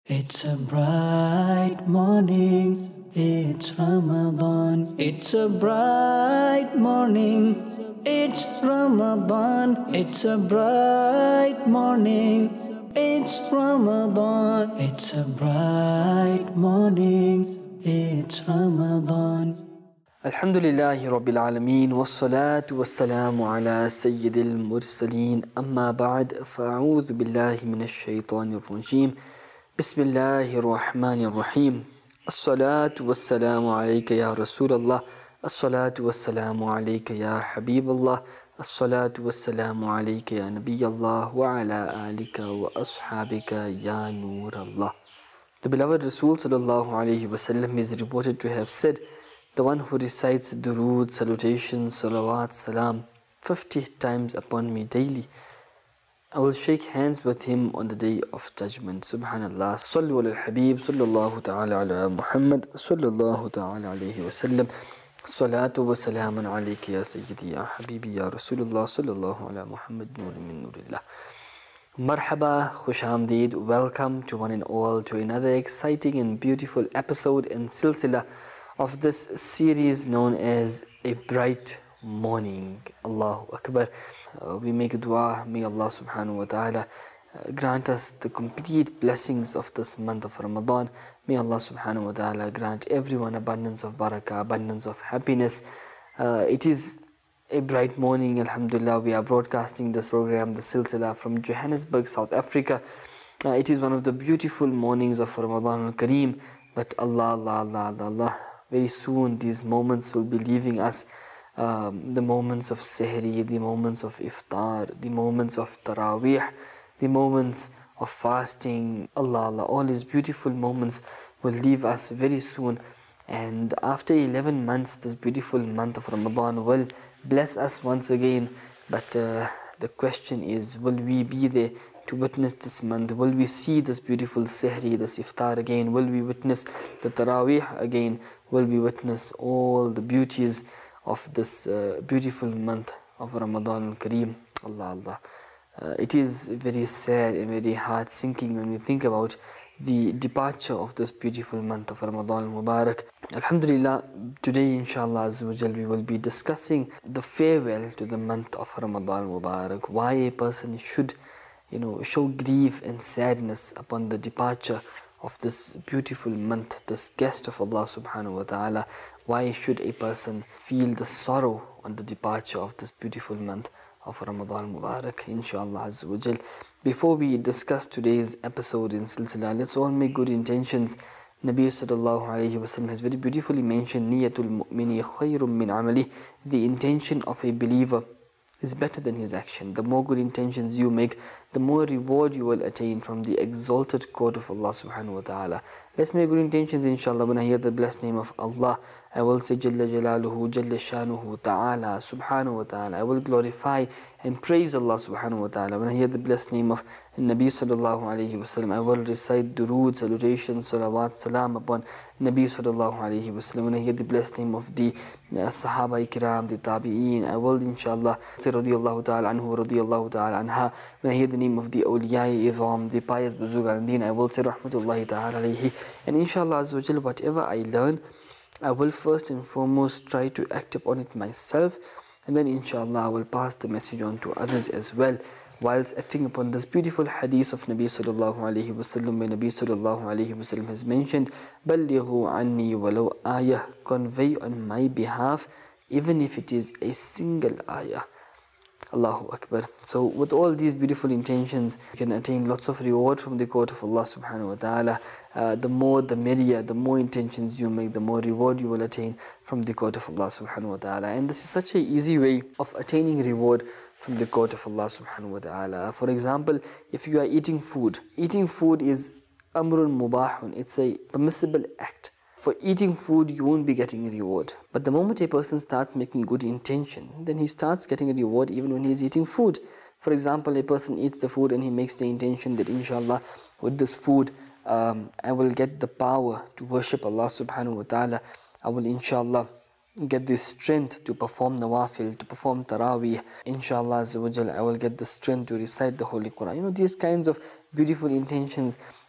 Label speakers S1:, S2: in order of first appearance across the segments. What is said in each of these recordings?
S1: It's a bright morning, it's Ramadan. It's a bright morning, it's Ramadan. It's a bright morning, it's Ramadan. It's a bright morning, it's Ramadan.
S2: الحمد لله رب العالمين والصلاة والسلام على سيد المرسلين أما بعد فأعوذ بالله من الشيطان الرجيم بسم الله الرحمن الرحيم الصلاة والسلام عليك يا رسول الله الصلاة والسلام عليك يا حبيب الله الصلاة والسلام عليك يا نبي الله وعلى آلك وأصحابك يا نور الله. The beloved Rasul sallallahu alayhi wasallam is reported to have said, the one who recites durood, salutations, salawat, salam 50 times upon me daily, I will shake hands with him on the day of judgment. Subhanallah. Sallu ala al-Habib, sallallahu ta'ala ala Muhammad, sallallahu ta'ala alayhi wa sallam. Salatu wa salamun alayka ya Sayyidi ya Habibi ya Rasulullah, sallallahu ala Muhammad, nur min nurillah. Marhaba, Khush Amdeed, welcome to one and all to another exciting and beautiful episode and silsila of this series known as A Bright Morning. Allahu Akbar. We make a dua, may Allah subhanahu wa ta'ala grant us the complete blessings of this month of Ramadan. May Allah subhanahu wa ta'ala grant everyone abundance of barakah, abundance of happiness. It is a bright morning, alhamdulillah. We are broadcasting this program, the silsila, from Johannesburg, South Africa. It is one of the beautiful mornings of Ramadan al-Kareem. But Allah, very soon these moments will be leaving us. The moments of Sehri, the moments of Iftar, the moments of Taraweeh, the moments of fasting. Allah, all these beautiful moments will leave us very soon. And after 11 months, this beautiful month of Ramadan will bless us once again. But the question is, will we be there to witness this month? Will we see this beautiful Sehri, this Iftar again? Will we witness the Taraweeh again? Will we witness all the beauties of this beautiful month of Ramadan al-Kareem? Allah. It is very sad and very heart-sinking when we think about the departure of this beautiful month of Ramadan al-Mubarak. Alhamdulillah, today inshallah Azza wa Jal we will be discussing the farewell to the month of Ramadan al-Mubarak. Why a person should show grief and sadness upon the departure of this beautiful month, this guest of Allah subhanahu wa ta'ala. Why should a person feel the sorrow on the departure of this beautiful month of Ramadan Mubarak, inshallah Azza wa Jal. Before we discuss today's episode in Silsila, let's all make good intentions. Nabi sallallahu alayhi wa sallam has very beautifully mentioned, Niyatul mu'mini khayrun min amali. The intention of a believer is better than his action. The more good intentions you make, the more reward you will attain from the exalted court of Allah subhanahu wa ta'ala. Let's make good intentions, inshallah. When I hear the blessed name of Allah, I will say Jalla Jalaluhu, Jalla Shanuhu, Ta'ala, subhanahu wa ta'ala. I will glorify and praise Allah subhanahu wa ta'ala. When I hear the blessed name of Nabi sallallahu alayhi wa sallam, I will recite durood, salutations, salawat, salam upon Nabi sallallahu alayhi wa sallam. When I hear the blessed name of the Sahaba Ikram, the Tabi'een, I will inshallah say radiyallahu ta'ala anhu, radiyallahu ta'ala anha. When I hear the name of the awliya idham, the pious Buzugarandeen, I will say rahmatullahi ta'ala alayhi. And inshallah Azza wa Jal, whatever I learn, I will first and foremost try to act upon it myself, and then inshallah I will pass the message on to others as well, whilst acting upon this beautiful hadith of Nabi sallallahu alayhi wa sallam, where Nabi sallallahu alayhi wa sallam has mentioned, Ballighu anni walau ayah, convey on my behalf even if it is a single ayah. Allahu Akbar. So with all these beautiful intentions, you can attain lots of reward from the court of Allah subhanahu wa ta'ala. The more the merrier, the more intentions you make, the more reward you will attain from the court of Allah subhanahu wa ta'ala. And this is such an easy way of attaining reward from the court of Allah subhanahu wa ta'ala. For example, if you are eating food is amrun mubahun, it's a permissible act. For eating food, you won't be getting a reward. But the moment a person starts making good intention, then he starts getting a reward even when he's eating food. For example, a person eats the food and he makes the intention that inshallah, with this food, I will get the power to worship Allah subhanahu wa ta'ala. I will inshallah get the strength to perform nawafil, to perform taraweeh. Inshallah Azza wa Jal, I will get the strength to recite the Holy Quran. These kinds of beautiful intentions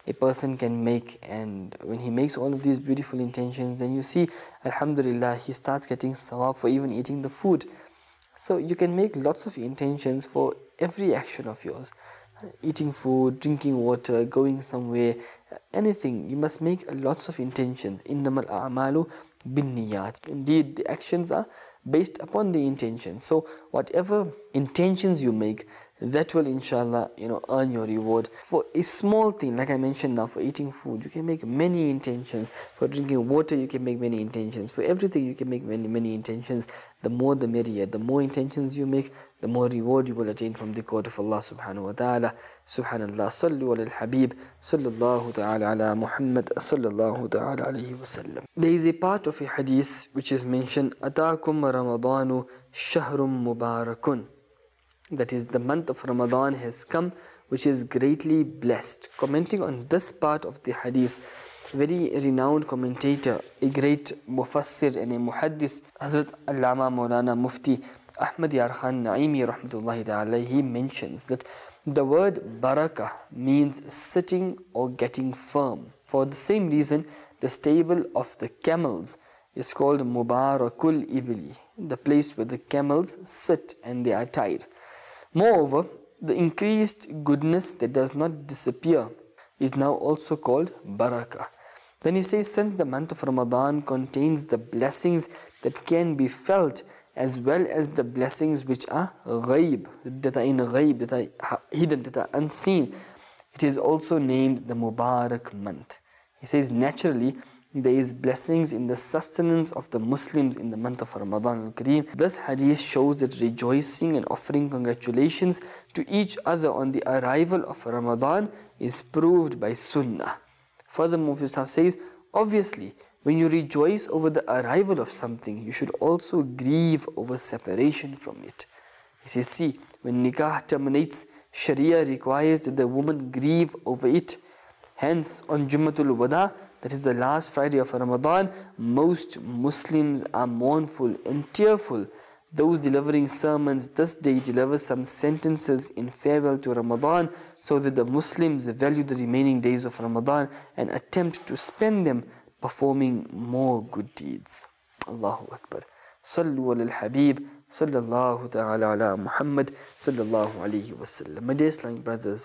S2: a person can make, and when he makes all of these beautiful intentions, then you see, alhamdulillah, he starts getting sawab for even eating the food. So you can make lots of intentions for every action of yours. Eating food, drinking water, going somewhere, anything. You must make lots of intentions. Innamal a'malu binniyat. Indeed, the actions are based upon the intention. So whatever intentions you make, that will inshallah earn your reward. For a small thing, like I mentioned now, for eating food, you can make many intentions. For drinking water, you can make many intentions. For everything, you can make many intentions. The more the merrier. The more intentions you make, the more reward you will attain from the court of Allah subhanahu wa ta'ala. Subhanallah. Sallu ala al-Habib. Sallallahu ta'ala ala Muhammad. Sallallahu ta'ala alayhi wa sallam. There is a part of a hadith which is mentioned, Ataakum Ramadanu Shahrum Mubarakun. That is, the month of Ramadan has come, which is greatly blessed. Commenting on this part of the hadith, very renowned commentator, a great mufassir and a muhaddis, Hazrat Allama Maulana Mufti Ahmad Yar Khan Naimi rahmatullahi ta'ala, he mentions that the word barakah means sitting or getting firm. For the same reason, the stable of the camels is called Mubarakul Ibli, the place where the camels sit and they are tied. Moreover, the increased goodness that does not disappear is now also called barakah. Then he says, since the month of Ramadan contains the blessings that can be felt as well as the blessings which are ghaib, that are in ghaib, that are hidden, that are unseen, it is also named the Mubarak month. He says, naturally, there is blessings in the sustenance of the Muslims in the month of Ramadan al-Kareem. This hadith shows that rejoicing and offering congratulations to each other on the arrival of Ramadan is proved by Sunnah. Furthermore, Mufti says, obviously, when you rejoice over the arrival of something, you should also grieve over separation from it. He says, see, when nikah terminates, Sharia requires that the woman grieve over it. Hence, on Jummatul Wada, that is the last Friday of Ramadan, most Muslims are mournful and tearful. Those delivering sermons this day deliver some sentences in farewell to Ramadan, so that the Muslims value the remaining days of Ramadan and attempt to spend them performing more good deeds. Allahu Akbar. Sallu ala al-Habib. Sallallahu ta'ala ala Muhammad. Sallallahu alayhi wa sallam. My dear Islamic brothers,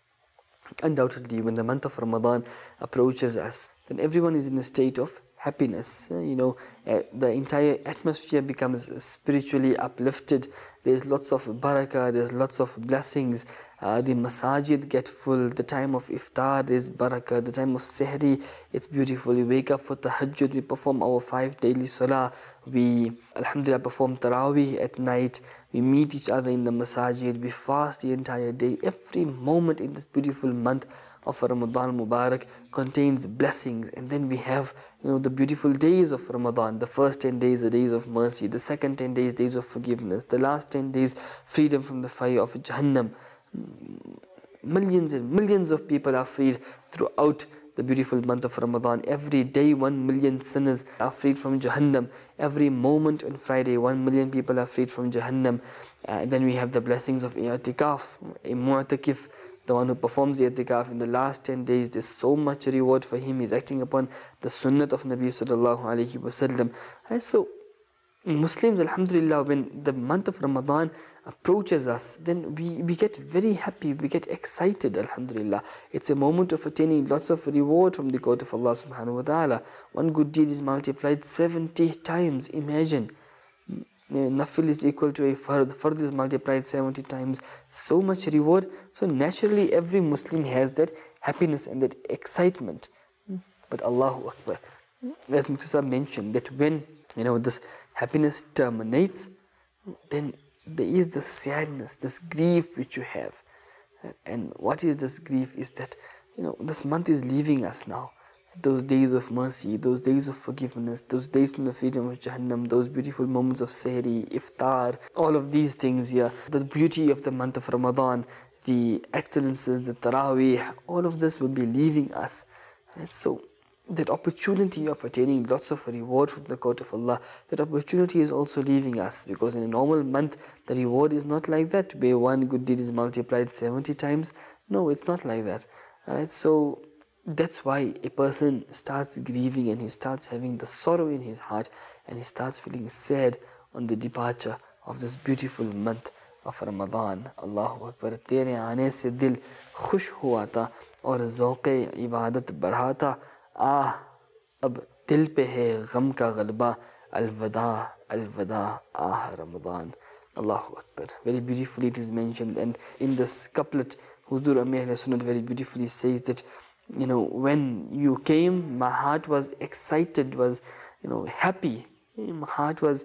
S2: undoubtedly, when the month of Ramadan approaches us, then everyone is in a state of happiness. The entire atmosphere becomes spiritually uplifted. There's lots of barakah, there's lots of blessings. The masajid get full. The time of iftar, there's barakah. The time of sehri, it's beautiful. We wake up for tahajjud, we perform our 5 daily salah. We, alhamdulillah, perform tarawih at night. We meet each other in the masajid. We fast the entire day. Every moment in this beautiful month of Ramadan Mubarak contains blessings. And then we have the beautiful days of Ramadan. The first 10 days, the days of mercy. The second 10 days, days of forgiveness. The last 10 days, freedom from the fire of Jahannam. Millions and millions of people are freed throughout the beautiful month of Ramadan. Every day 1 million sinners are freed from Jahannam. Every moment on Friday 1 million people are freed from Jahannam. Then we have the blessings of i'tikaf, a mu'takif, the one who performs i'tikaf in the last 10 days. There's so much reward for him. He's acting upon the sunnat of Nabi sallallahu alayhi wa sallam. So Muslims, alhamdulillah, when the month of Ramadan approaches us, then we get very happy, we get excited, alhamdulillah. It's a moment of attaining lots of reward from the court of Allah subhanahu wa ta'ala. One good deed is multiplied 70 times. Imagine, nafil is equal to a fard. Fard is multiplied 70 times. So much reward. So naturally every Muslim has that happiness and that excitement. But Allahu Akbar, as Mufti mentioned, that when this happiness terminates, then there is this sadness, this grief which you have. And what is this grief? Is that this month is leaving us now. Those days of mercy, those days of forgiveness, those days from the freedom of Jahannam, those beautiful moments of sehri, iftar, all of these things here, the beauty of the month of Ramadan, the excellences, the tarawih, all of this will be leaving us. And so that opportunity of attaining lots of reward from the court of Allah, that opportunity is also leaving us, because in a normal month the reward is not like that, where one good deed is multiplied 70 times. No, it's not like that. Alright, so that's why a person starts grieving and he starts having the sorrow in his heart and he starts feeling sad on the departure of this beautiful month of Ramadan. Allahu Akbar. तेरे आने से दिल खुश हुआ था और ज़ौक़े इबादत बढ़ा था. अब दिल पे है गम का गलबा. Al-Wada, Al-Wada, Ramadan. Allahu Akbar. Very beautifully it is mentioned, and in this couplet Huzur Amir Sunnat very beautifully says that, when you came, my heart was excited, was happy. My heart was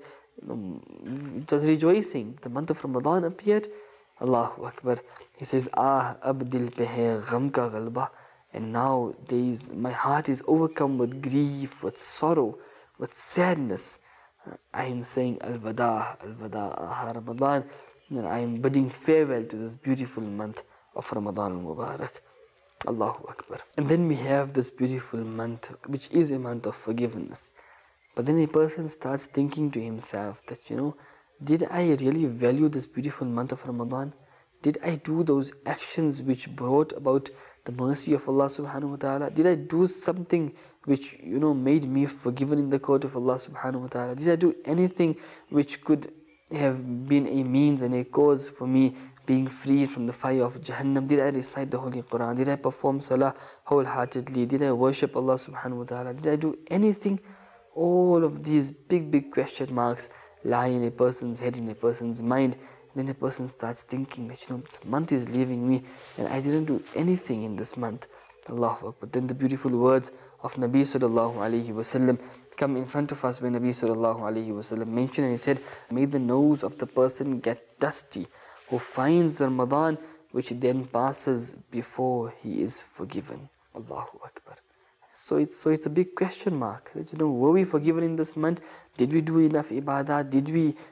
S2: it was rejoicing. The month of Ramadan appeared. Allahu Akbar. He says, ab dil pe hai gham ka ghalba. And nowadays my heart is overcome with grief, with sorrow, with sadness. I am saying Al-Wada, Al-Wada, Ramadan. And I am bidding farewell to this beautiful month of Ramadan al-Mubarak. Allahu Akbar. And then we have this beautiful month, which is a month of forgiveness. But then a person starts thinking to himself that, did I really value this beautiful month of Ramadan? Did I do those actions which brought about the mercy of Allah subhanahu wa ta'ala? Did I do something which, made me forgiven in the court of Allah subhanahu wa ta'ala? Did I do anything which could have been a means and a cause for me being free from the fire of Jahannam? Did I recite the Holy Quran? Did I perform salah wholeheartedly? Did I worship Allah subhanahu wa ta'ala? Did I do anything? All of these big question marks lie in a person's head, in a person's mind. Then a person starts thinking that, this month is leaving me and I didn't do anything in this month. Allahu Akbar. Then the beautiful words of Nabi sallallahu alayhi wasallam come in front of us when Nabi sallallahu alayhi wasallam mentioned, and he said, may the nose of the person get dusty who finds Ramadan, which then passes before he is forgiven. Allahu Akbar. So it's a big question mark. Were we forgiven in this month? Did we do enough ibadah? Did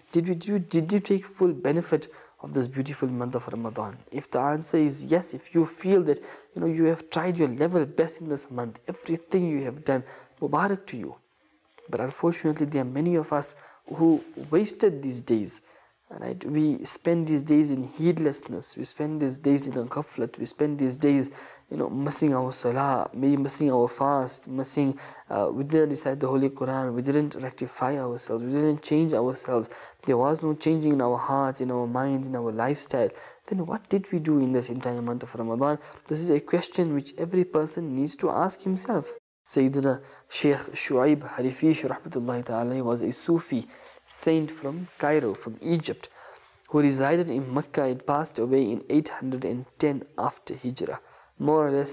S2: you take full benefit of this beautiful month of Ramadan? If the answer is yes, if you feel that you have tried your level best in this month, everything you have done, Mubarak to you. But unfortunately, there are many of us who wasted these days. Right? We spend these days in heedlessness. We spend these days in ghaflat. We spend these days, missing our salah, maybe missing our fast, we didn't recite the Holy Quran, we didn't rectify ourselves, we didn't change ourselves. There was no changing in our hearts, in our minds, in our lifestyle. Then what did we do in this entire month of Ramadan? This is a question which every person needs to ask himself. Sayyidina Sheikh Shu'aib Harifish rahmatullahi ta'ala was a Sufi saint from Cairo, from Egypt, who resided in Mecca and passed away in 810 after Hijrah, more or less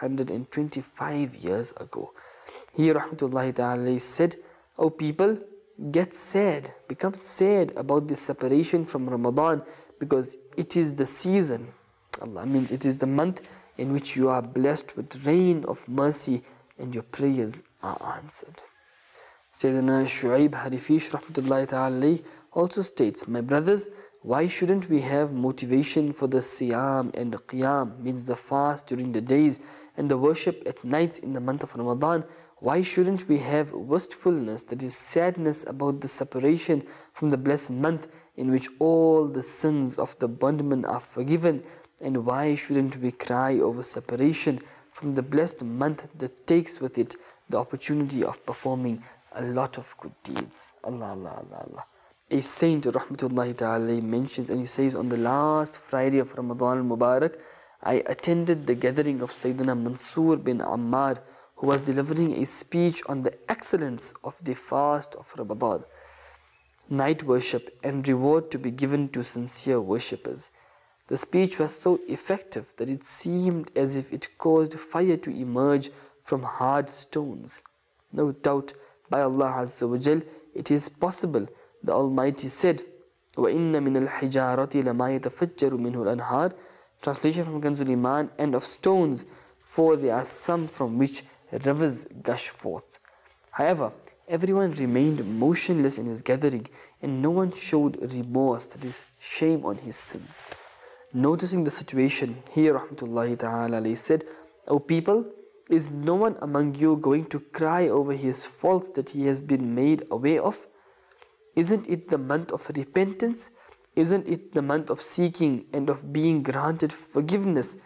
S2: 625 years ago. He rahmatullahi ta'ala said, O people, get sad, become sad about the separation from Ramadan, because it is the season, Allah means it is the month in which you are blessed with rain of mercy and your prayers are answered. Sayyidina Shu'aib Harifish rahmatullahi ta'ala also states, my brothers, why shouldn't we have motivation for the siyam and the qiyam, means the fast during the days and the worship at nights in the month of Ramadan? Why shouldn't we have wistfulness, that is sadness about the separation from the blessed month in which all the sins of the bondman are forgiven? And why shouldn't we cry over separation from the blessed month that takes with it the opportunity of performing a lot of good deeds? Allah. A saint rahmatullahi ta'ala mentions, and he says, on the last Friday of Ramadan al-Mubarak, I attended the gathering of Sayyidina Mansur bin Ammar, who was delivering a speech on the excellence of the fast of Ramadan, night worship and reward to be given to sincere worshippers. The speech was so effective that it seemed as if it caused fire to emerge from hard stones. No doubt, by Allah Azza wa Jal, it is possible. The Almighty said, وَإِنَّ مِنَ الْحِجَارَةِ لَمَا يَتَفَجَّرُ مِنْهُ الْأَنْهَارِ. Translation from Kanzul Iman, and of stones, for there are some from which rivers gush forth. However, everyone remained motionless in his gathering, and no one showed remorse, that is, shame on his sins. Noticing the situation, he rahmatullahi ta'ala said, O people, is no one among you going to cry over his faults that he has been made aware of? Isn't it the month of repentance? Isn't it the month of seeking and of being granted forgiveness?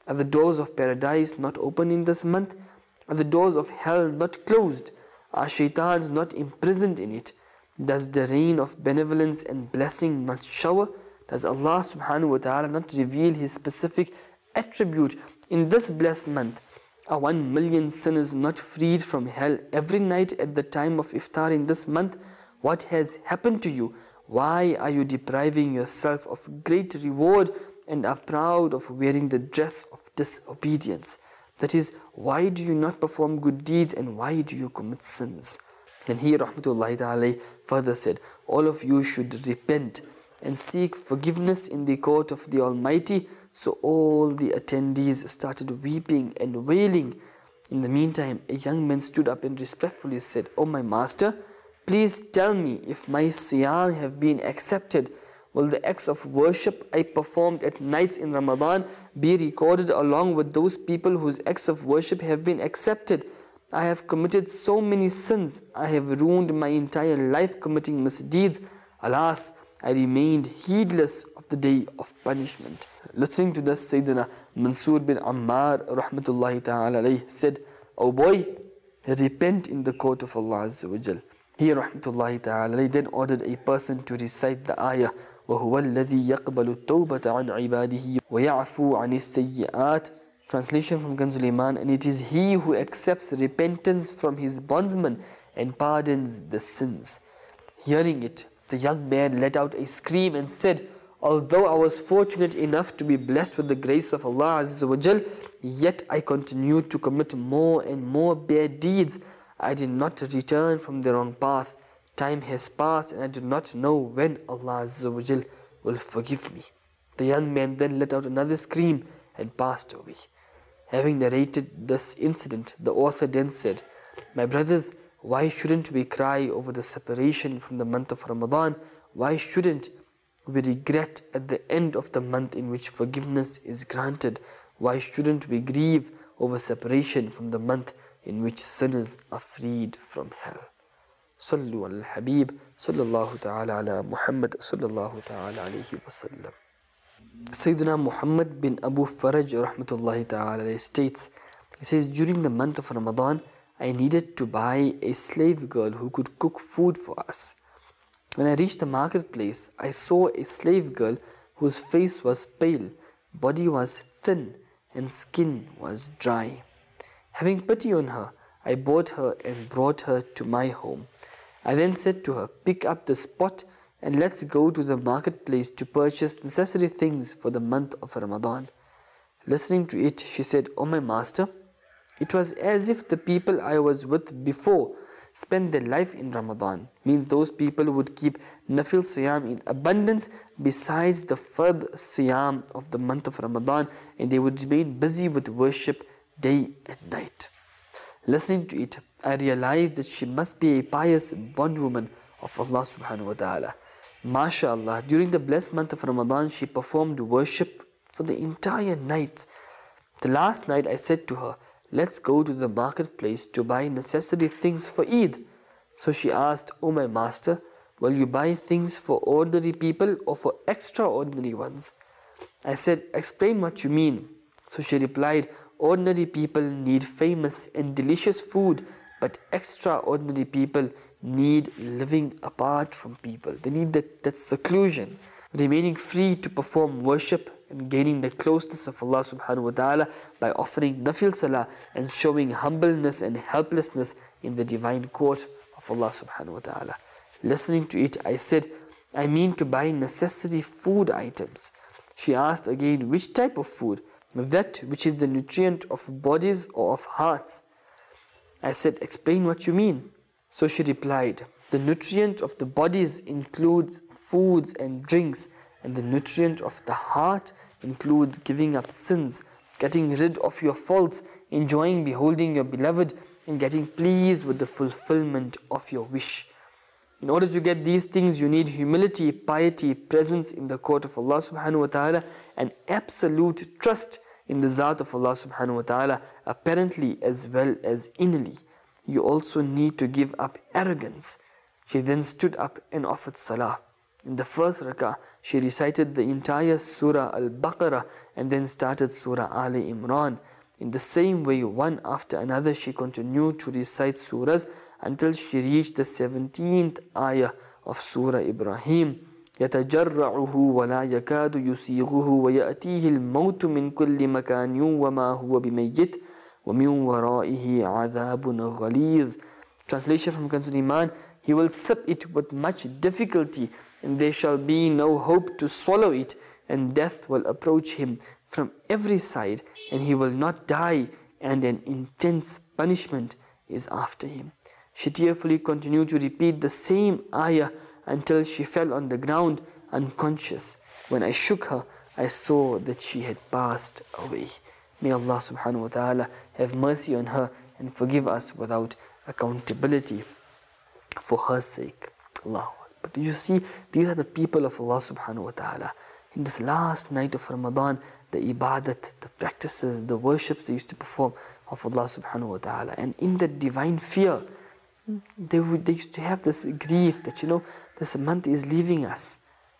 S2: Are the doors of paradise not open in this month? Are the doors of hell not closed? Are shaitans not imprisoned in it? Does the rain of benevolence and blessing not shower? Does Allah subhanahu wa ta'ala not reveal His specific attribute in this blessed month? Are 1 million sinners not freed from hell every night at the time of iftar in this month? What has happened to you? Why are you depriving yourself of great reward and are proud of wearing the dress of disobedience? That is, why do you not perform good deeds and why do you commit sins? Then he rahmatullahi ta'ala further said, all of you should repent and seek forgiveness in the court of the Almighty. So all the attendees started weeping and wailing. In the meantime, a young man stood up and respectfully said, "O my master, please tell me if my siyam have been accepted. Will the acts of worship I performed at nights in Ramadan be recorded along with those people whose acts of worship have been accepted? I have committed so many sins. I have ruined my entire life committing misdeeds. Alas, I remained heedless of the day of punishment." Listening to this, Sayyidina Mansur bin Ammar rahmatullahi ta'ala alayhi said, "O boy, repent in the court of Allah Azza wa Jal." He rahmatullahi ta'ala alayhi then ordered a person to recite the ayah, وَهُوَ الَّذِي يَقْبَلُ التَّوْبَةَ عَنْ عِبَادِهِ وَيَعْفُو عَنِ السَّيِّئَاتِ. Translation from Kanzul Iman, and it is He who accepts repentance from His bondsmen and pardons the sins. Hearing it, the young man let out a scream and said, "Although I was fortunate enough to be blessed with the grace of Allah Azza wa Jal, yet I continued to commit more and more bad deeds. I did not return from the wrong path. Time has passed and I do not know when Allah Azza wa Jal will forgive me." The young man then let out another scream and passed away. Having narrated this incident, the author then said, "My brothers, why shouldn't we cry over the separation from the month of Ramadan? Why shouldn't we regret at the end of the month in which forgiveness is granted? Why shouldn't we grieve over separation from the month in which sinners are freed from hell?" Sallu al-Habib, sallallahu ta'ala ala Muhammad, sallallahu ta'ala alayhi wa sallam. Sayyidina Muhammad bin Abu Faraj rahmatullahi ta'ala states, he says, during the month of Ramadan, I needed to buy a slave girl who could cook food for us. When I reached the marketplace, I saw a slave girl whose face was pale, body was thin, and skin was dry. Having pity on her, I bought her and brought her to my home. I then said to her, "Pick up this pot and let's go to the marketplace to purchase necessary things for the month of Ramadan." Listening to it, she said, "O my master, it was as if the people I was with before spent their life in Ramadan." Means those people would keep nafil siyam in abundance besides the fard siyam of the month of Ramadan, and they would remain busy with worship day and night. Listening to it, I realized that she must be a pious bondwoman of Allah subhanahu wa ta'ala. MashaAllah, during the blessed month of Ramadan, she performed worship for the entire night. The last night I said to her, "Let's go to the marketplace to buy necessary things for Eid." So she asked, "O my master, will you buy things for ordinary people or for extraordinary ones?" I said, "Explain what you mean." So she replied, "Ordinary people need famous and delicious food, but extraordinary people need living apart from people. They need that seclusion, remaining free to perform worship and gaining the closeness of Allah subhanahu wa ta'ala by offering nafil salah and showing humbleness and helplessness in the divine court of Allah subhanahu wa ta'ala." Listening to it, I said, "I mean to buy necessary food items." She asked again, "Which type of food?" "That which is the nutrient of bodies or of hearts." I said, "Explain what you mean." So she replied, "The nutrient of the bodies includes foods and drinks, and the nutrient of the heart includes giving up sins, getting rid of your faults, enjoying beholding your beloved, and getting pleased with the fulfillment of your wish." In order to get these things, you need humility, piety, presence in the court of Allah subhanahu wa ta'ala, and absolute trust in the Zat of Allah subhanahu wa ta'ala, apparently as well as innerly. You also need to give up arrogance. She then stood up and offered salah. In the first rak'ah, she recited the entire Surah Al-Baqarah and then started Surah Ali Imran. In the same way, one after another, she continued to recite surahs until she reached the 17th ayah of Surah Ibrahim. يتجرعه ولا يكاد يسيغه ويأتيه الموت من كل مكان وما هو بميت ومن ورائه عذاب غليظ. Translation from Kanzul Iman: he will sip it with much difficulty, and there shall be no hope to swallow it, and death will approach him from every side, and he will not die, and an intense punishment is after him. She tearfully continued to repeat the same ayah until she fell on the ground unconscious. When I shook her, I saw that she had passed away. May Allah subhanahu wa ta'ala have mercy on her and forgive us without accountability for her sake. Allahu Akbar. But you see, these are the people of Allah subhanahu wa ta'ala. In this last night of Ramadan, the ibadat, the practices, the worships they used to perform of Allah subhanahu wa ta'ala. And in that divine fear, they used to have this grief that, this month is leaving us.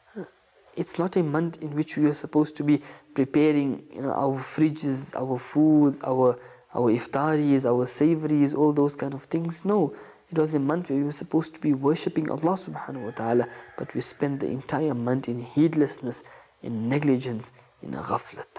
S2: It's not a month in which we are supposed to be preparing, our fridges, our foods, our iftaris, our savories, all those kind of things. No, it was a month where we were supposed to be worshipping Allah subhanahu wa ta'ala, but we spent the entire month in heedlessness, in negligence, in ghaflat.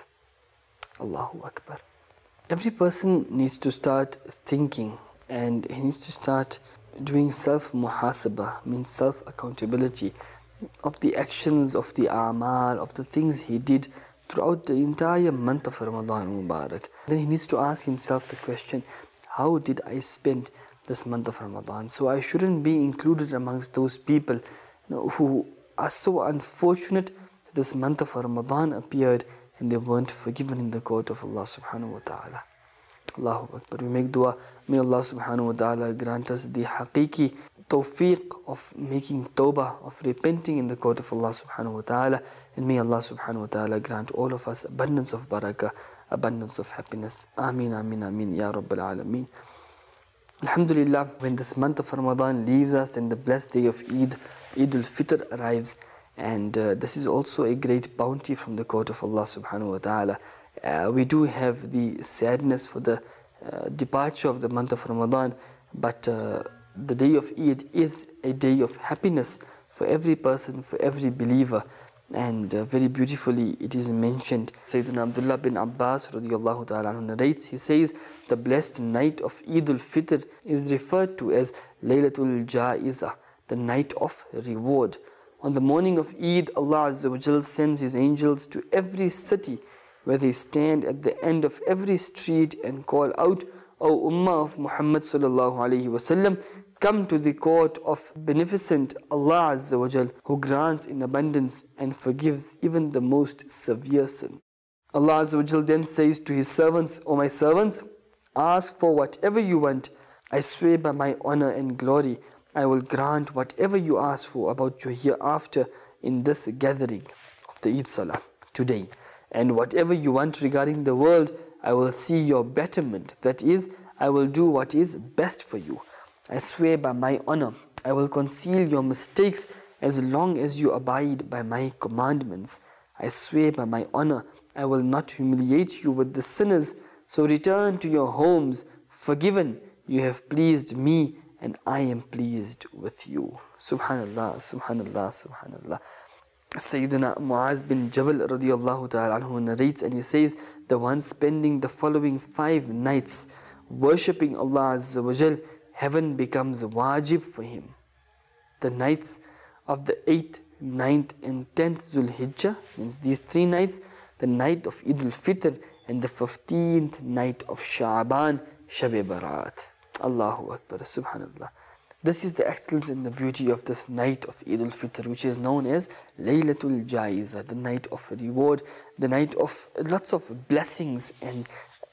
S2: Allahu Akbar. Every person needs to start thinking, and he needs to start doing self-muhasabah, means self-accountability of the actions, of the a'mal, of the things he did throughout the entire month of Ramadan Mubarak. Then he needs to ask himself the question, how did I spend this month of Ramadan? So I shouldn't be included amongst those people who are so unfortunate that this month of Ramadan appeared and they weren't forgiven in the court of Allah subhanahu wa ta'ala. Allahu Akbar. We make dua, may Allah subhanahu wa ta'ala grant us the haqiqi tawfiq of making tawbah, of repenting in the court of Allah subhanahu wa ta'ala, and may Allah subhanahu wa ta'ala grant all of us abundance of barakah, abundance of happiness. Ameen, ameen, ameen, ya Rabbil Alameen. Alhamdulillah, when this month of Ramadan leaves us, then the blessed day of Eid al-Fitr arrives, and this is also a great bounty from the court of Allah subhanahu wa ta'ala. We do have the sadness for the departure of the month of Ramadan, but the day of Eid is a day of happiness for every person, for every believer. And very beautifully it is mentioned. Sayyidina Abdullah bin Abbas radiallahu ta'ala narrates, he says, the blessed night of Eid al-Fitr is referred to as Laylatul Ja'iza, the night of reward. On the morning of Eid, Allah Azza wa Jal sends His angels to every city, where they stand at the end of every street and call out, O Ummah of Muhammad sallallahu alayhi wa sallam, come to the court of beneficent Allah Azza wa Jal, who grants in abundance and forgives even the most severe sin. Allah Azza wa Jal then says to His servants, O my servants, ask for whatever you want. I swear by my honor and glory, I will grant whatever you ask for about your hereafter in this gathering of the Eid Salah today. And whatever you want regarding the world, I will see your betterment. That is, I will do what is best for you. I swear by my honor, I will conceal your mistakes as long as you abide by my commandments. I swear by my honor, I will not humiliate you with the sinners. So return to your homes, forgiven. You have pleased me, and I am pleased with you. Subhanallah, subhanallah, subhanallah. Sayyidina Muaz bin Jabal radiallahu ta'ala anhu narrates, and he says, the one spending the following 5 nights worshipping Allah Azza wa Jal, heaven becomes wajib for him. The nights of the 8th, 9th and 10th Dhul Hijjah, means these 3 nights, the night of Eid al-Fitr and the 15th night of Sha'ban, Shab-e Barat. Allahu Akbar, subhanallah. This is the excellence and the beauty of this night of Eid al-Fitr, which is known as Laylatul Jaiza, the night of reward, the night of lots of blessings and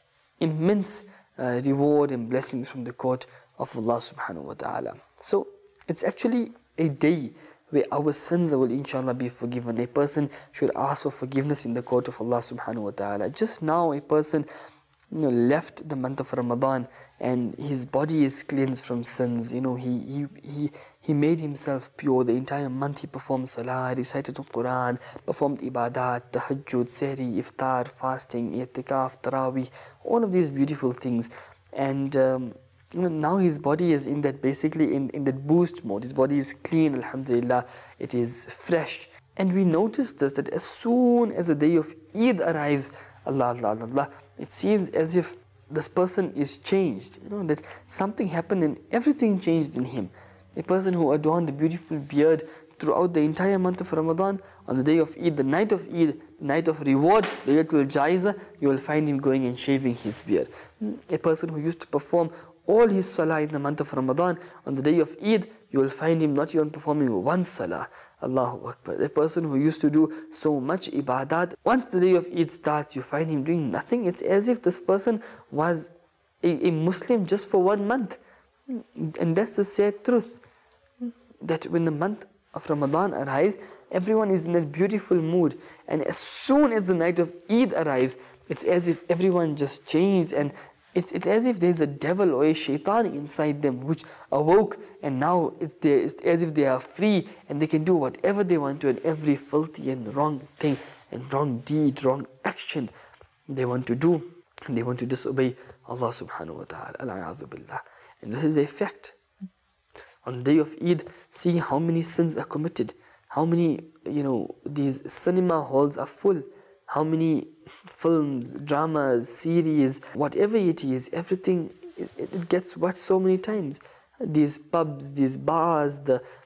S2: immense reward and blessings from the court of Allah subhanahu wa ta'ala. So it's actually a day where our sins will inshallah be forgiven. A person should ask for forgiveness in the court of Allah subhanahu wa ta'ala. Just now a person left the month of Ramadan and his body is cleansed from sins. He made himself pure. The entire month he performed salah, recited the Quran, performed ibadat, tahajjud, sehri, iftar, fasting, i'tikaf, tarawih, all of these beautiful things. And now his body is in that, basically in that boost mode. His body is clean, alhamdulillah, it is fresh. And we notice this, that as soon as the day of Eid arrives, Allah, it seems as if this person is changed, that something happened and everything changed in him. A person who adorned a beautiful beard throughout the entire month of Ramadan, on the day of Eid, the night of Eid, the night of reward, Laylatul Jaiza, you will find him going and shaving his beard. A person who used to perform all his salah in the month of Ramadan, on the day of Eid, you will find him not even performing one salah. Allahu Akbar. A person who used to do so much ibadat, once the day of Eid starts, you find him doing nothing. It's as if this person was a Muslim just for 1 month. And that's the sad truth, that when the month of Ramadan arrives, everyone is in that beautiful mood, and as soon as the night of Eid arrives, it's as if everyone just changed, and it's as if there's a devil or a shaitan inside them which awoke, and now it's as if they are free and they can do whatever they want to, and every filthy and wrong thing and wrong deed, wrong action they want to do, and they want to disobey Allah subhanahu wa ta'ala. Al-a'adhu billah. And this is a fact. On the day of Eid, see how many sins are committed, how many, these cinema halls are full, how many films, dramas, series, whatever it is, everything, it gets watched so many times. These pubs, these bars,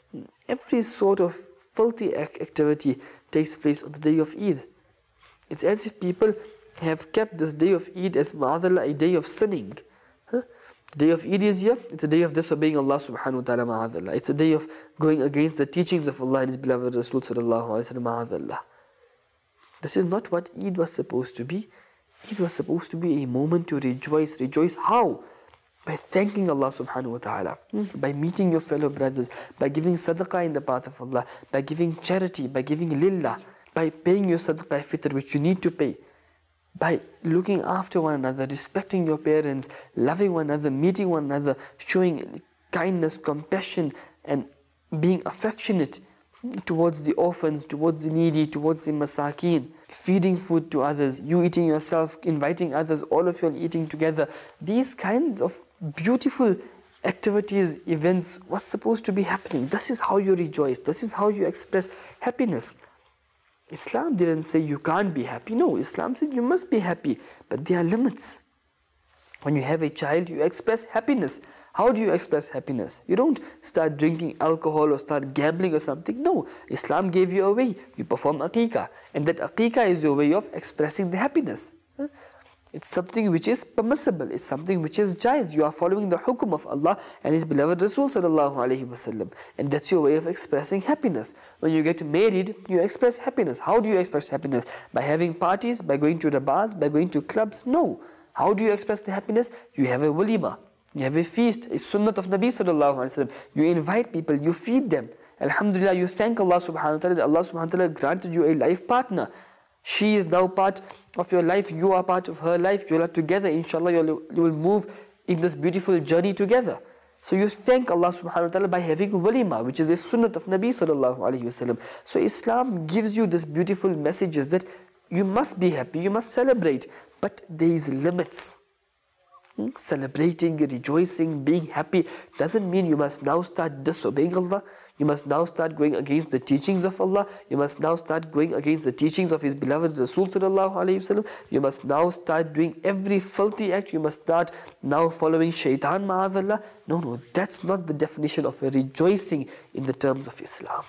S2: every sort of filthy activity takes place on the day of Eid. It's as if people have kept this day of Eid as ma'adallah, a day of sinning. The day of Eid is here, it's a day of disobeying Allah subhanahu wa ta'ala, ma'adallah. It's a day of going against the teachings of Allah and His beloved Rasul sallallahu alayhi wa sallam, ma'adallah. This is not what Eid was supposed to be. Eid was supposed to be a moment to rejoice. Rejoice how? By thanking Allah subhanahu wa ta'ala, by meeting your fellow brothers, by giving sadaqah in the path of Allah, by giving charity, by giving lillah, by paying your sadaqah fitr which you need to pay, by looking after one another, respecting your parents, loving one another, meeting one another, showing kindness, compassion, and being affectionate towards the orphans, towards the needy, towards the masakeen, feeding food to others, you eating yourself, inviting others, all of you all eating together. These kinds of beautiful activities, events was supposed to be happening. This is how you rejoice. This is how you express happiness. Islam didn't say you can't be happy. No, Islam said you must be happy, but there are limits. When you have a child, you express happiness. How do you express happiness? You don't start drinking alcohol or start gambling or something. No, Islam gave you a way. You perform aqiqah, and that aqiqah is your way of expressing the happiness. It's something which is permissible. It's something which is jaiz. You are following the hukum of Allah and His beloved Rasul sallallahu alaihi wasallam, and that's your way of expressing happiness. When you get married, you express happiness. How do you express happiness? By having parties, by going to the bars, by going to clubs? No. How do you express the happiness? You have a walima, you have a feast, a sunnat of Nabi sallallahu alaihi wasallam. You invite people, you feed them. Alhamdulillah, you thank Allah subhanahu wa ta'ala that Allah subhanahu wa ta'ala granted you a life partner. She is now part of your life, you are part of her life, you are together, inshallah you will move in this beautiful journey together. So you thank Allah subhanahu wa ta'ala by having walima, which is a sunnat of Nabi sallallahu alayhi wasallam. So Islam gives you this beautiful messages that you must be happy, you must celebrate, but there is limits. Celebrating, rejoicing, being happy doesn't mean you must now start disobeying Allah. You must now start going against the teachings of Allah. You must now start going against the teachings of His beloved Rasul sallallahu alayhi wasallam. You must now start doing every filthy act. You must start now following shaitan, ma'adallah. No, that's not the definition of a rejoicing in the terms of Islam.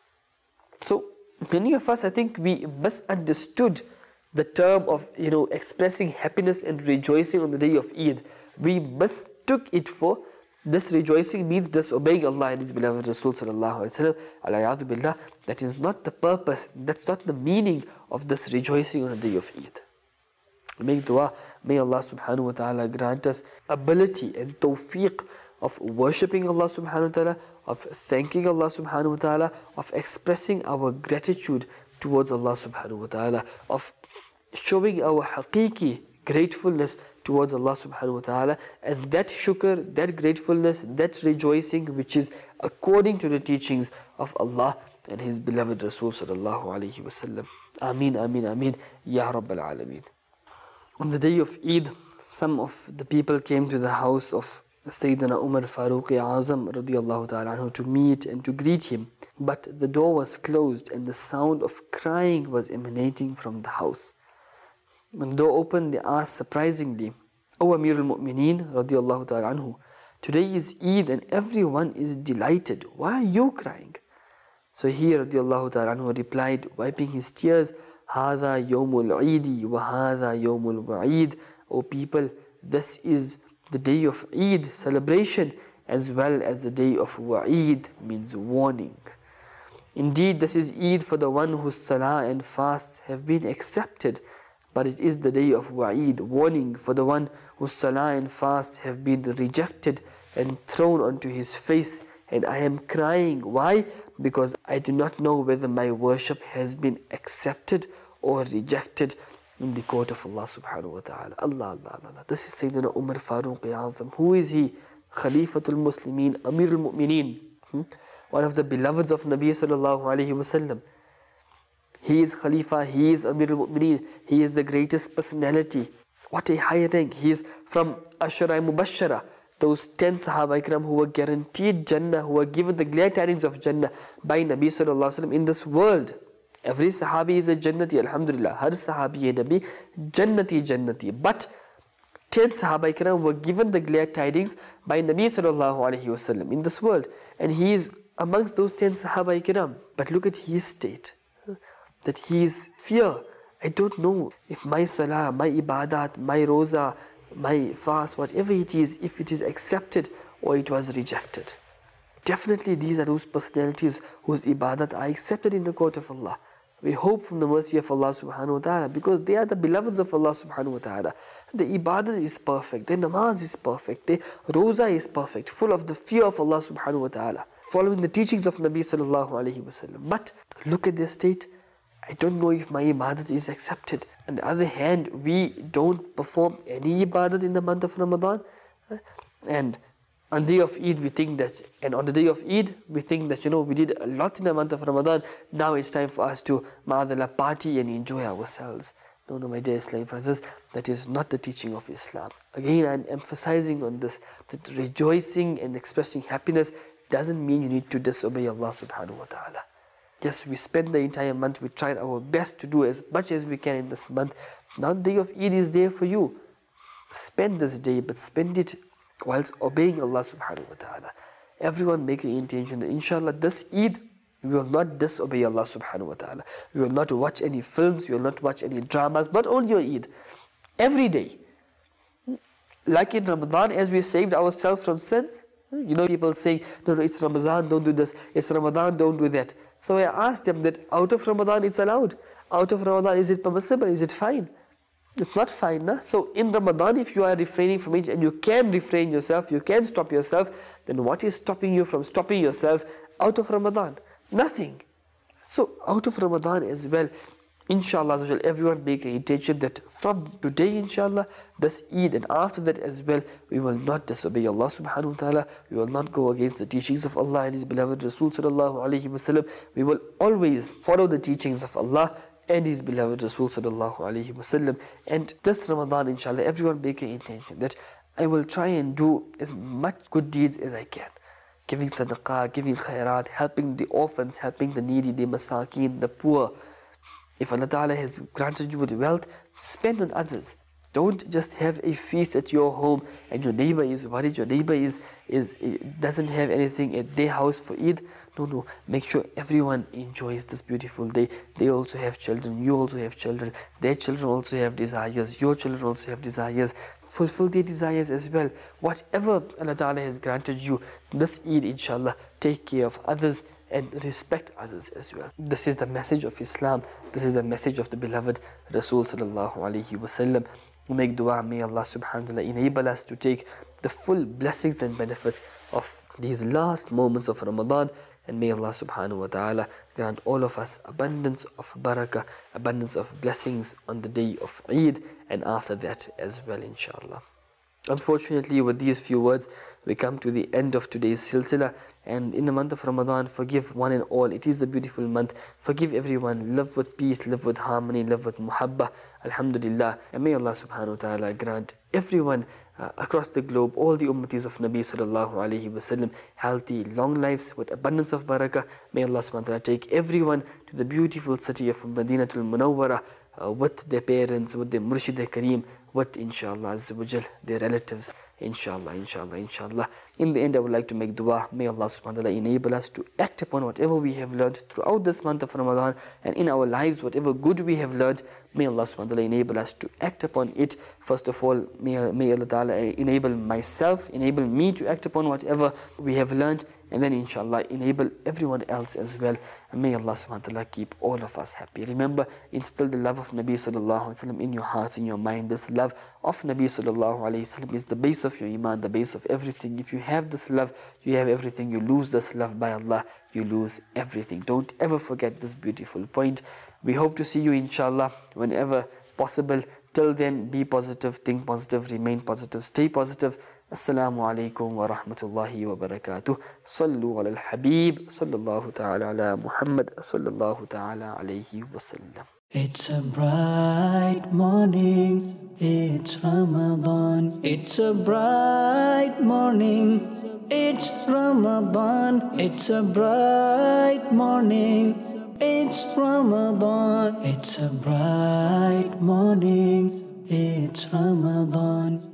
S2: So many of us, I think we misunderstood the term of expressing happiness and rejoicing on the day of Eid. We mistook it for this rejoicing means disobeying Allah and His beloved Rasul sallallahu alaihi wasallam. Al-a'adhu billah. That is not the purpose. That's not the meaning of this rejoicing on the day of Eid. Make dua. May Allah subhanahu wa ta'ala grant us ability and tawfiq of worshipping Allah subhanahu wa ta'ala, of thanking Allah subhanahu wa ta'ala, of expressing our gratitude towards Allah subhanahu wa ta'ala, of showing our haqiqi gratefulness towards Allah subhanahu wa ta'ala, and that shukr, that gratefulness, that rejoicing which is according to the teachings of Allah and His beloved Rasul sallallahu alayhi wasallam. Ameen, ameen, ameen, Ya Rabbal Alameen. On the day of Eid, some of the people came to the house of Sayyidina Umar Farooq Azam radiyallahu ta'ala anhu to meet and to greet him. But the door was closed and the sound of crying was emanating from the house. When the door opened, they asked surprisingly, O Amir al-Mu'mineen radiyallahu ta'ala anhu, today is Eid and everyone is delighted. Why are you crying? So he radiyallahu ta'ala anhu replied, wiping his tears, هَذَا يَوْمُ الْعِيدِ وَهَذَا يَوْمُ الْوَعِيدِ. O people, this is the day of Eid, celebration, as well as the day of Wa'id, means warning. Indeed, this is Eid for the one whose salah and fasts have been accepted, but it is the day of Wa'id, warning for the one whose salah and fasts have been rejected and thrown onto his face. And I am crying. Why? Because I do not know whether my worship has been accepted or rejected in the court of Allah subhanahu wa ta'ala. Allah, Allah, Allah. This is Sayyidina Umar Farooq Azam. Who is he? Khalifatul Muslimin, Amirul Mu'mineen. One of the beloveds of Nabi sallallahu alayhi wasallam. He is Khalifa, he is Amirul Mu'mineen. He is the greatest personality. What a high rank. He is from Ashara Mubashara. Those 10 Sahaba Ikram who were guaranteed Jannah, who were given the glad tidings of Jannah by Nabi sallallahu alayhi wasallam in this world. Every Sahabi is a Jannati, alhamdulillah. Har Sahabi e Nabi, Jannati, Jannati. But 10 Sahaba Ikram were given the glad tidings by Nabi sallallahu alayhi wasallam in this world. And he is amongst those 10 Sahaba Ikram. But look at his state. That he is fear. I don't know if my salah, my ibadat, my roza, my fast, whatever it is, if it is accepted or it was rejected. Definitely these are those personalities whose ibadat are accepted in the court of Allah. We hope from the mercy of Allah subhanahu wa ta'ala, because they are the beloveds of Allah subhanahu wa ta'ala. The ibadat is perfect, the namaz is perfect, the roza is perfect, full of the fear of Allah subhanahu wa ta'ala, following the teachings of Nabi sallallahu alayhi wasallam. But look at their state. I don't know if my ibadat is accepted. On the other hand, we don't perform any ibadat in the month of Ramadan. And on the day of Eid, we think that, and on the day of Eid, we think that, we did a lot in the month of Ramadan. Now it's time for us to, ma'adallah, party and enjoy ourselves. No, my dear Islamic brothers, that is not the teaching of Islam. Again, I'm emphasizing on this, that rejoicing and expressing happiness doesn't mean you need to disobey Allah subhanahu wa ta'ala. Yes, we spend the entire month, we tried our best to do as much as we can in this month. Now the day of Eid is there for you. Spend this day, but spend it whilst obeying Allah subhanahu wa ta'ala. Everyone make an intention that inshallah this Eid, we will not disobey Allah subhanahu wa ta'ala. We will not watch any films, we will not watch any dramas, not only on Eid. Every day. Like in Ramadan, as we saved ourselves from sins, people saying, no, it's Ramadan, don't do this. It's Ramadan, don't do that. So I asked them that out of Ramadan it's allowed. Out of Ramadan, is it permissible? Is it fine? It's not fine. Nah? So in Ramadan, if you are refraining from it and you can refrain yourself, you can stop yourself, then what is stopping you from stopping yourself out of Ramadan? Nothing. So out of Ramadan as well, inshallah, everyone make an intention that from today, inshallah, this Eid and after that as well, we will not disobey Allah subhanahu wa ta'ala. We will not go against the teachings of Allah and His beloved Rasul sallallahu alayhi wa sallam. We will always follow the teachings of Allah and His beloved Rasul sallallahu alayhi wa sallam. And this Ramadan, inshallah, everyone make an intention that I will try and do as much good deeds as I can. Giving sadaqah, giving khairat, helping the orphans, helping the needy, the masakeen, the poor. If Allah Ta'ala has granted you with wealth, spend on others. Don't just have a feast at your home and your neighbor is worried, your neighbor doesn't have anything at their house for Eid. No. Make sure everyone enjoys this beautiful day. They also have children, you also have children. Their children also have desires, your children also have desires. Fulfill their desires as well. Whatever Allah Ta'ala has granted you, this Eid, inshallah, take care of others and respect others as well. This is the message of Islam. This is the message of the beloved Rasul sallallahu alaihi wasallam. We make dua, may Allah subhanahu wa ta'ala enable us to take the full blessings and benefits of these last moments of Ramadan and may Allah subhanahu wa ta'ala grant all of us abundance of barakah, abundance of blessings on the day of Eid and after that as well, inshallah. Unfortunately, with these few words, we come to the end of today's silsila. And in the month of Ramadan, forgive one and all. It is a beautiful month. Forgive everyone. Live with peace, live with harmony, live with muhabbah. Alhamdulillah. And may Allah subhanahu wa ta'ala grant everyone across the globe, all the ummatis of Nabi sallallahu alayhi wasallam, healthy, long lives with abundance of barakah. May Allah subhanahu wa ta'ala take everyone to the beautiful city of Madinatul Munawwara with their parents, with their Murshid Kareem, with inshallah Azza wa Jal, their relatives, inshallah, inshallah, inshallah. In the end, I would like to make dua. May Allah subhanahu wa ta'ala enable us to act upon whatever we have learned throughout this month of Ramadan, and in our lives, whatever good we have learned, may Allah subhanahu wa ta'ala enable us to act upon it. First of all, may Allah ta'ala enable myself, enable me to act upon whatever we have learned, and then inshallah enable everyone else as well. And may Allah subhanahu wa ta'ala keep all of us happy. Remember, instill the love of Nabi sallallahu alayhi wa sallam in your hearts, in your mind. This love of Nabi sallallahu alayhi wa sallam is the base of your iman, the base of everything. If you have this love, you have everything. You lose this love, by Allah, you lose everything. Don't ever forget this beautiful point. We hope to see you inshallah whenever possible. Till then, be positive, think positive, remain positive, stay positive. Assalamu alaikum wa rahmatullahi wa barakatuh. Sallu ala al-Habib, sallallahu ta'ala ala Muhammad, sallallahu ta'ala alayhi wa sallam.
S1: It's a bright morning, it's Ramadan. It's a bright morning, it's Ramadan. It's a bright morning, it's Ramadan. It's a bright morning, it's Ramadan.